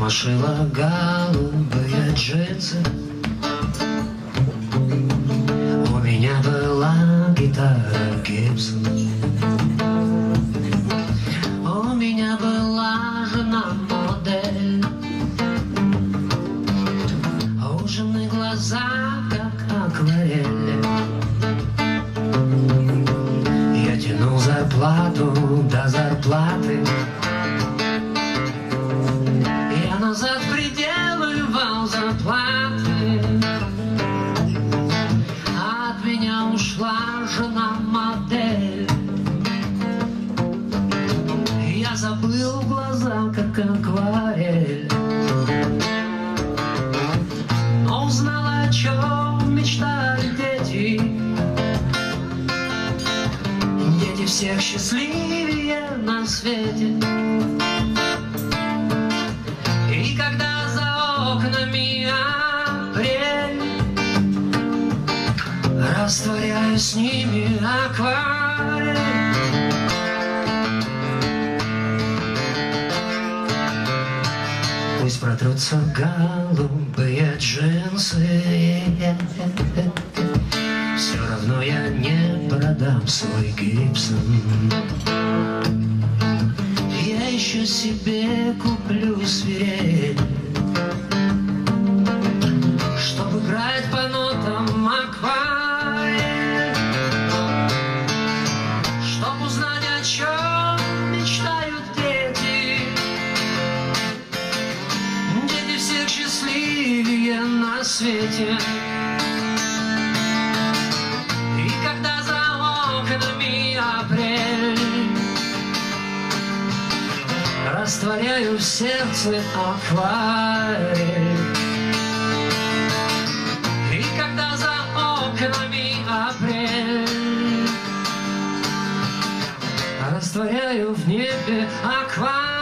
Мама шила голубые джинсы. У меня была гитара Гибсон. У меня была жена-модель. У жены глаза, как акварель. Я тянул зарплату до зарплаты. Я назад приделывал зарплаты. От меня ушла жена-модель. Я забыл глаза, как акварель. Но узнала, о чем мечтают дети. Дети всех счастливее на свете. И когда за окнами апрель, растворяю с ними акварель. Пусть протрутся голубые джинсы, все равно я не продам свой Гибсон. Я еще себе куплю свирель, чтобы играть по нотам акварель, чтобы узнать, о чем мечтают дети. Дети всех счастливее на свете. И когда за окнами апрель, растворяю в сердце акварель. И когда за окнами апрель, растворяю в небе акварель.